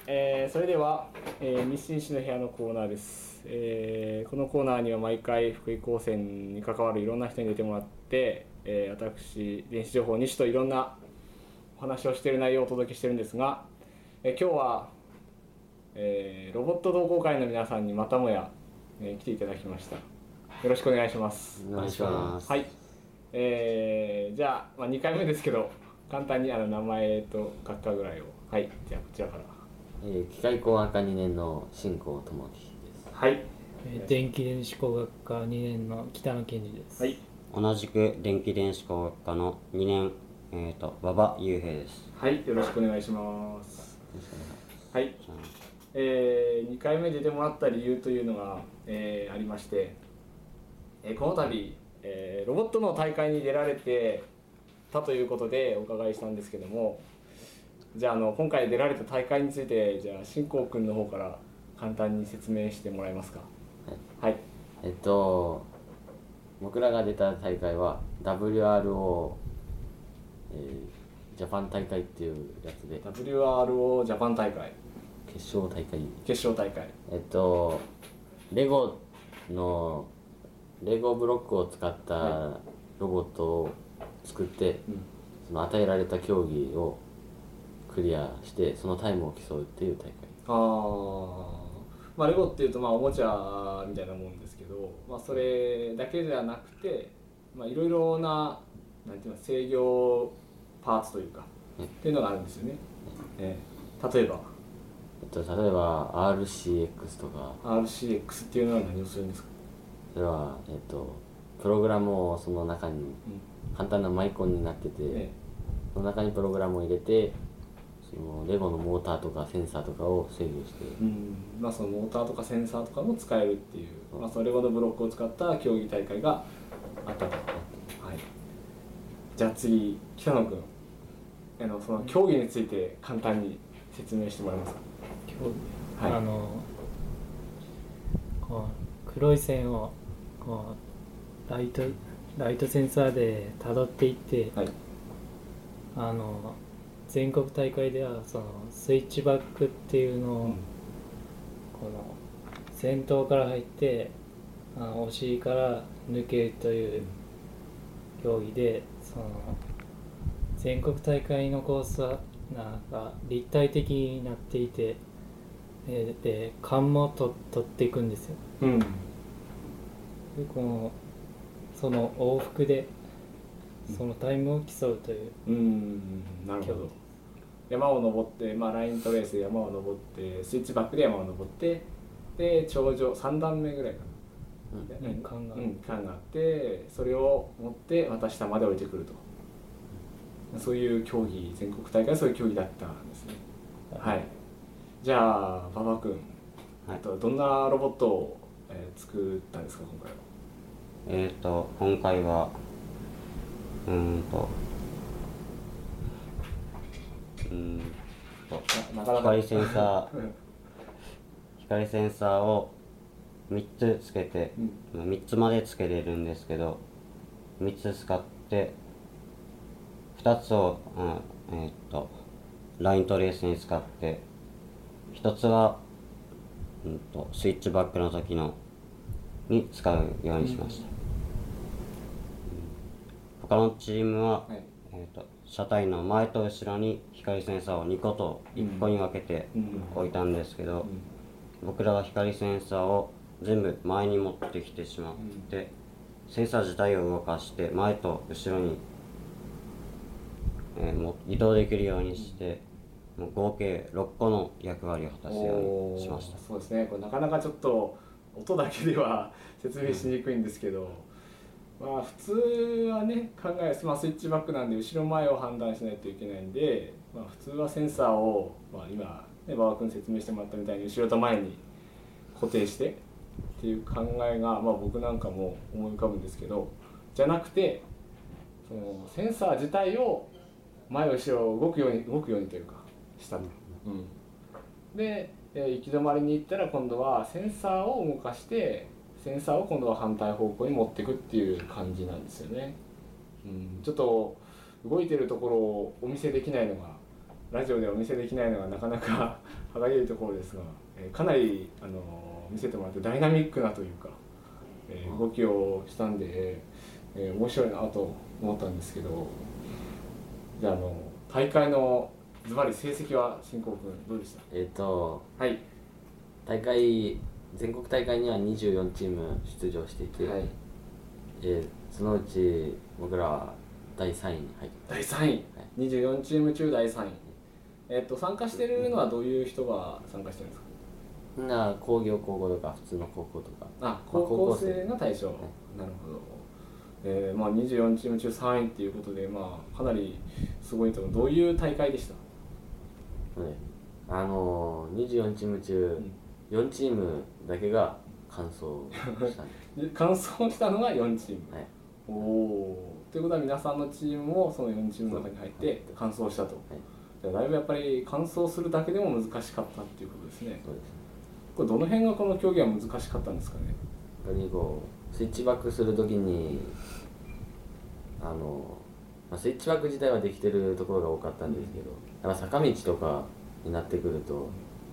それでは、日清市の部屋のコーナーです、このコーナーには毎回福井高専に関わるいろんな人に出てもらって、私電子情報西といろんなお話をしている内容をお届けしているんですが、今日は、ロボット同好会の皆さんにまたもや、来ていただきました。よろしくお願いします。 お願いします。 はい、じゃあ、2回目ですけど簡単に名前と学科ぐらいを。はい、じゃあこちらから。 機械工学科2年の新高智樹です。 はい。 電気電子工学科2年の北野健二です。 はい。 同じく電気電子工学科の2年、馬場雄平です。 はい、よろしくお願いします。はい。2回目出てもらった理由というのが、ありまして、この度、ロボットの大会に出られてたということでお伺いしたんですけども、じゃあ、今回出られた大会について、じゃあ新光くんの方から簡単に説明してもらえますか。はい。 僕らが出た大会は WRO、ジャパン大会っていうやつで WRO ジャパン大会決勝大会。レゴブロックを使ったロボットを作って、その与えられた競技をクリアしてそのタイムを競うっていう大会。 レゴっていうとおもちゃみたいなもんですけど、それだけじゃなくていろいろな、なんていうの、制御パーツというか、っていうのがあるんですよね。例えば RCX とか。 RCX っていうのは何をするんですか。 それはプログラムをその中に、簡単なマイコンになってて、その中にプログラムを入れてそのレゴのモーターとかセンサーとかを制御して、 そのモーターとかセンサーとかも使えるっていう、そのレゴのブロックを使った競技大会があったと。はい、じゃあ次、北野君、その競技について簡単に説明してもらえますか。 競技、はい、こう黒い線をこうライトセンサーでたどっていって、はい、全国大会ではそのスイッチバックっていうのを、この先頭から入ってお尻から抜けるという競技で、その全国大会のコースはなんか立体的になっていて、で勘も取っていくんですよ。でその往復でそのタイムを競うというなるほど。山を登って、ライントレースで山を登って、スイッチバックで山を登って、で頂上3段目ぐらいかな、缶があって、それを持ってまた下まで降りてくると。そういう競技、全国大会はそういう競技だったんですね。はい。じゃあ馬場君、どんなロボットを、作ったんですか、今回は。 今回は光センサーを3つつけて、3つまでつけれるんですけど、3つ使って2つを、ライントレースに使って、1つは、スイッチバックの時に使うようにしました。他のチームは、車体の前と後ろに光センサーを2個と1個に分けて置いたんですけど、僕らは光センサーを全部前に持ってきてしまって、センサー自体を動かして前と後ろに、移動できるようにして、合計6個の役割を果たすようにしました。 そうですね、これなかなかちょっと音だけでは説明しにくいんですけど、普通はね、スイッチバックなんで後ろ前を判断しないといけないんで、普通はセンサーを、今、馬場君説明してもらったみたいに後ろと前に固定してっていう考えが、僕なんかも思い浮かぶんですけど、じゃなくて、そのセンサー自体を前後ろ動くようにというかしたと。で、行き止まりに行ったら今度はセンサーを動かして、センサーを今度は反対方向に持っていくっていう感じなんですよね。ちょっと動いてるところをお見せできないのがラジオでお見せできないのがなかなか歯がゆいところですが、かなり見せてもらってダイナミックなというか、動きをしたんで、面白いなと思ったんですけど、じゃあ大会のズバリ成績は新興君どうでした？ はい、全国大会には24チーム出場していて、はい、そのうち僕らは第3位に入って第3位、はい、24チーム中第3位。参加してるのはどういう人が参加してるんですか？ みんな工業高校とか普通の高校とか。 高校生が対象、はい、なるほど。24チーム中3位っていうことで、かなりすごいと思う。どういう大会でした？ 24チーム中4チームだけが完走したんで完走したのが4チーム、はい、おお。ということは皆さんのチームもその4チームの中に入って完走したと、はい、じゃあだいぶやっぱり完走するだけでも難しかったっていうことですね。 そうですね。 これどの辺がこの競技は難しかったんですかね？ やっぱりスイッチバックするときにスイッチバック自体はできてるところが多かったんですけど、やっぱ坂道とかになってくると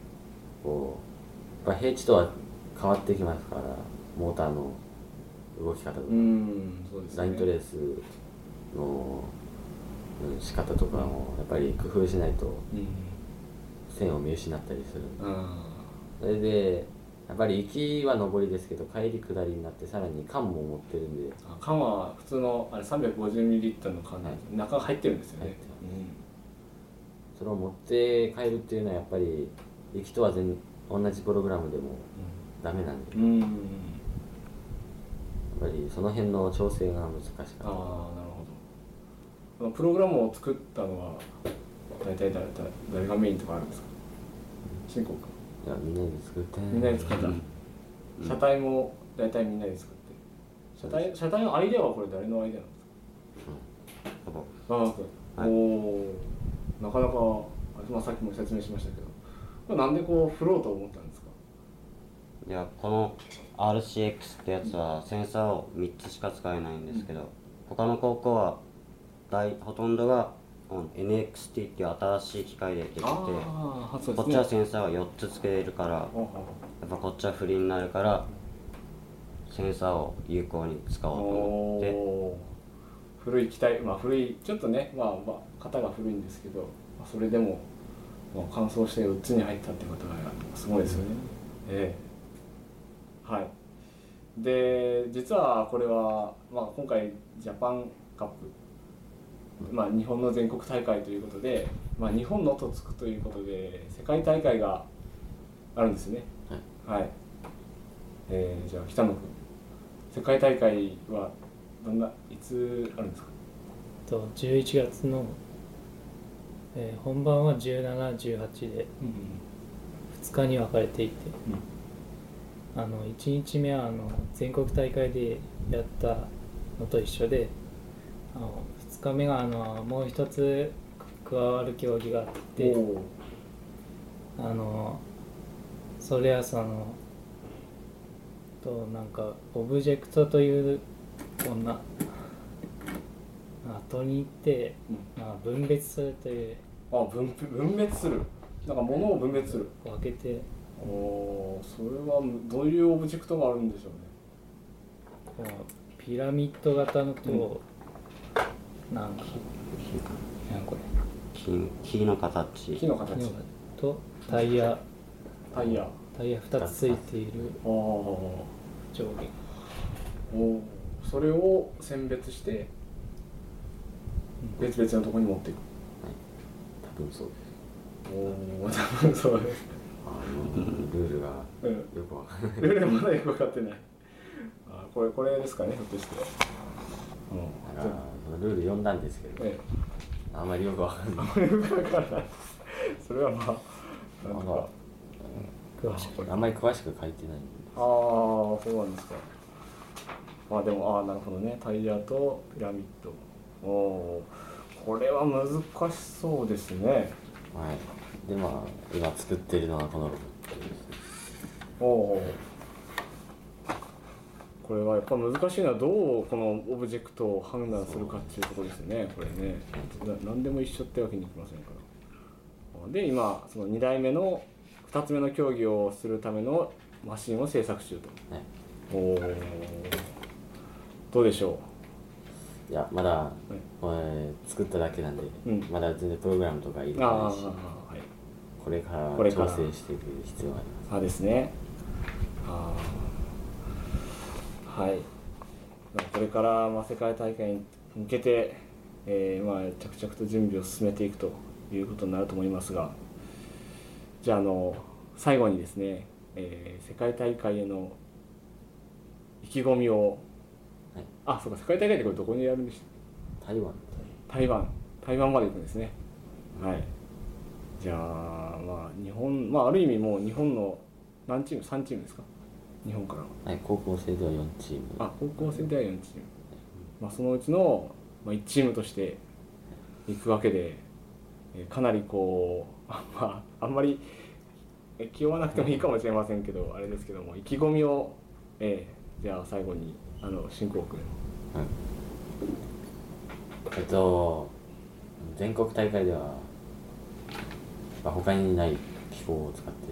やっぱ平地とは変わってきますから、モーターの動き方とか、 そうですね、 ライントレースの仕方とかもやっぱり工夫しないと線を見失ったりする。それでやっぱり行きは上りですけど、帰り下りになってさらに缶も持ってるんで。 缶は普通の350ml の缶で、はい、中が入ってるんですよね。 それを持って帰るっていうのはやっぱり行きとは同じプログラムでもダメなんで、やっぱりその辺の調整が難しかった。 なるほど。プログラムを作ったのは大体誰がメインとかあるんですか？新興君？ いや、みんなで作って。 みんなで作った。車体も大体みんなで作って。車体のアイデアはこれ誰のアイデアなんですか？はい、なかなか、さっきも説明しましたけど、これなんで振ろうと思ったんですか？ いや、この RCX ってやつはセンサーを3つしか使えないんですけど、他の高校はほとんどがNXT っていう新しい機械でできて、こっちはセンサーは4つ付けれるから、やっぱこっちは不利になるからセンサーを有効に使おうと思って。 古い機体、古いちょっとね、型が古いんですけど、それでも乾燥して4つに入ったってことがすごいですよね。はい。で、実はこれは、今回ジャパンカップ、日本の全国大会ということで、日本のとつくということで世界大会があるんですね。はい。じゃあ北野君、世界大会はいつあるんですか ？11月の、本番は17、18で2日に分かれていて、1日目は全国大会でやったのと一緒で、2日目がもう一つ加わる競技があって、それはなんかオブジェクトという後に行って、分別するという。 分別する。なんか物を分別する。 分けて。 それはどういうオブジェクトがあるんでしょうね。 ピラミッド型のと、なんかこれ木の形とタイヤ2つついている上下。 それを選別して別々のところに持っていく。 多分そうです。多分そうです。 ルールがよくわかんない。 ルールまだよく分かってない。これですかね、ひょっとして。 ルール読んだんですけど、あんまりよくわかんない。 あんまりよくわからない。それはなんかあんまり詳しく書いてない。 そうなんですか。でもなるほどね。タイヤとピラミッド。これは難しそうですね。 はい。で今作っているのはこのロボットです。これはやっぱ難しいのはどうこのオブジェクトを判断するかっていうことですね。これね。何でも一緒ってわけにいきませんかで今その2代目の2つ目の競技をするためのマシンを製作中と、 はい、 おどうでしょいやまだ、作っただけなんで、まだ全然プログラムとか入れてないし、これから調整していく必要があります。 ですね。はい。これから世界大会に向けて、着々と準備を進めていくということになると思いますが、じゃあ最後にですね、世界大会への意気込みを、そうか、世界大会ってこれどこにやるんでしたっけ？台湾まで行くんですね。はい。じゃあ日本、ある意味もう日本の何チーム？3チームですか？日本から。 はい、高校生では4チーム。 高校生では4チーム。そのうちの1チームとして行くわけで、かなりあんまり気負わなくてもいいかもしれませんけど、あれですけども、意気込みを、じゃあ最後に新興君。 全国大会では他にない機構を使って、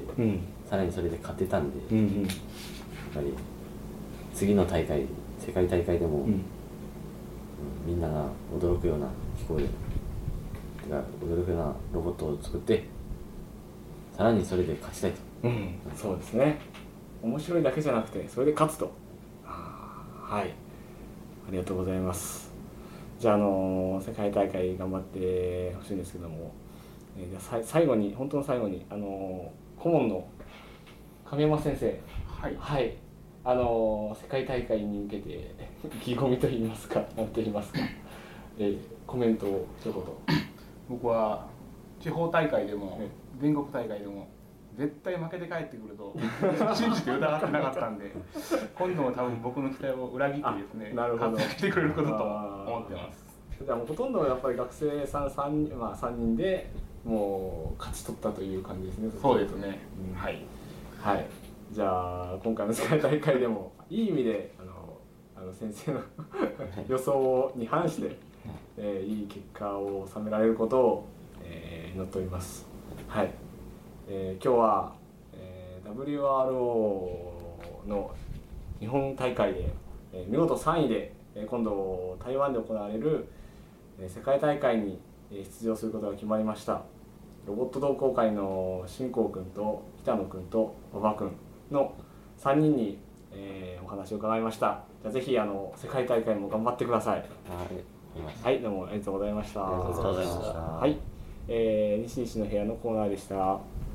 さらにそれで勝てたんで、やっぱり次の大会、世界大会でも、みんなが驚くような機構で、驚くようなロボットを作って、さらにそれで勝ちたいと。 そうですね。面白いだけじゃなくて、それで勝つと。はい。ありがとうございます。じゃあ、世界大会頑張ってほしいんですけども、最後に、本当の最後に、顧問の亀山先生、はい、世界大会に向けて意気込みといいますか、なんといいますか、コメントを一言。 僕は地方大会でも全国大会でも絶対負けて帰ってくると信じて疑ってなかったんで、今度も多分僕の期待を裏切ってですね、勝ってくれることと思ってます。 じゃあもうほとんどやっぱり学生さん3人でもう勝ち取ったという感じですね。 そうですね。はい。 はい。じゃあ今回の世界大会でもいい意味で先生の予想に反して、いい結果を収められることを、祈っております。はい。今日は、WRO の日本大会で、見事3位で、今度台湾で行われる、世界大会に出場することが決まりました。ロボット同好会の新興君と北野君と馬場君の3人に、お話を伺いました。じゃあぜひ世界大会も頑張ってください。はい、どうもありがとうございました。 ありがとうございました。 はい、西西の部屋のコーナーでした。